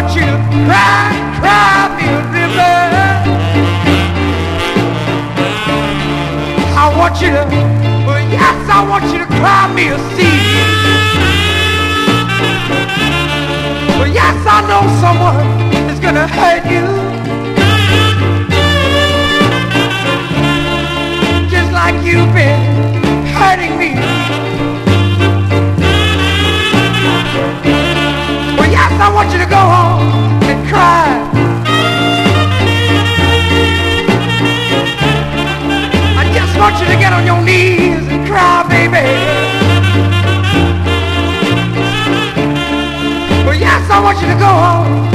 want you to cry, cry me a river. I want you to, well, yes, I want you to cry me a sea. Well, yes, I know someone is gonna hurt you, just like you've been hurting me. Well, yes, I want you to go home and cry. I just want you to get on your knees and cry, baby. Well, yes, I want you to go home